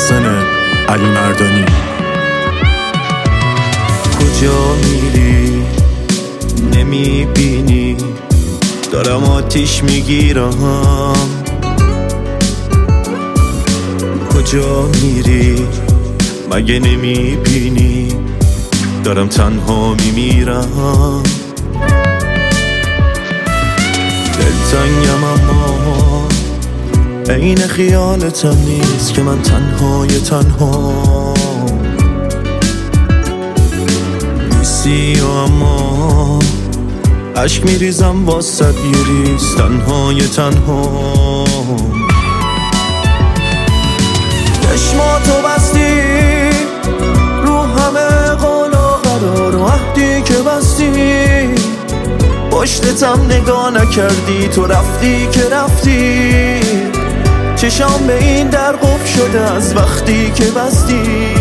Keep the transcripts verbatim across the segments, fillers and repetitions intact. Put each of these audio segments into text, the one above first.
محسن علی مردانی. کجا میری نمیبینی دارم آتیش میگیرم، کجا میری مگه نمیبینی دارم تنها میمیرم. دلتنگم اما عین خیالتم نیست که من تنهای تنها نیستی، اما عشق میریزم واسد یه ریز تنهای تنها. چشماتو بستی رو همه قول و قرار و عهدی که بستی، پشتتم نگاه نکردی، تو رفتی که رفتی، چشام به این در قفل شده از وقتی که بستی.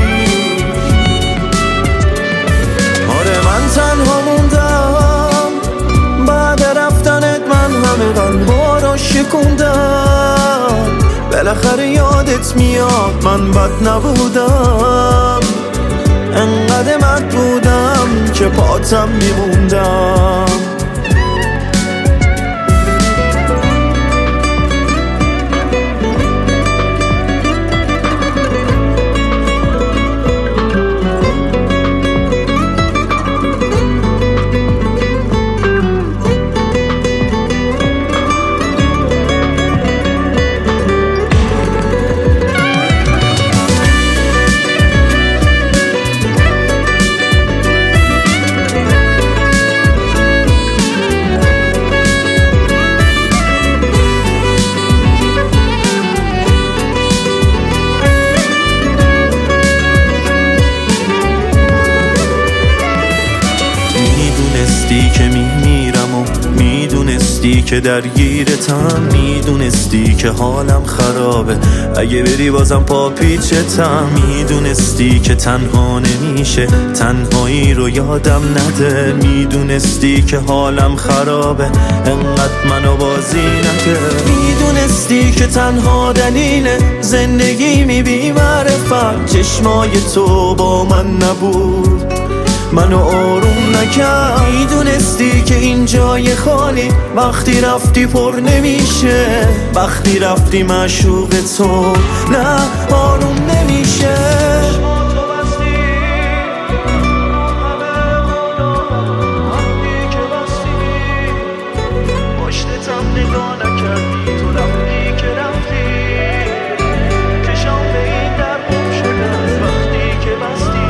آره من تنها موندم بعد رفتنت، من همه قلبا رو شکوندم، بالاخره یادت میاد من بد نبودم، انقدر مرد بودم که پاتم میموندم. میدونستی که میمیرم و میدونستی که درگیرتم، میدونستی که حالم خرابه اگه بری بازم پا پیچتم، میدونستی که تنها نمیشه تنهایی رو یادم نده، میدونستی که حالم خرابه انقدر منو بازی نده، میدونستی که تنها دلیل زندگی می بی معرفت چشمای تو با من نبود منو آروم نکرد، میدونستی که این جای خالی وقتی رفتی پر نمیشه، وقتی رفتی معشوق تو نه آروم نمیشه. پشتتم نگاه نکردی، تو رفتی که رفتی، چشام به این در قفل شده از وقتی که بستی.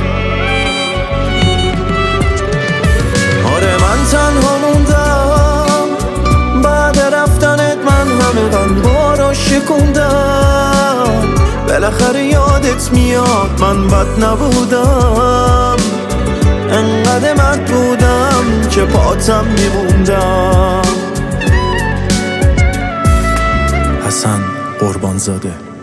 من تنها موندم بعد رفتنت، من همه قلبا رو شکوندم، بالاخره یادت میاد من بد نبودم، انقدر مرد بودم که پاتم میموندم. حسن قربانزاده.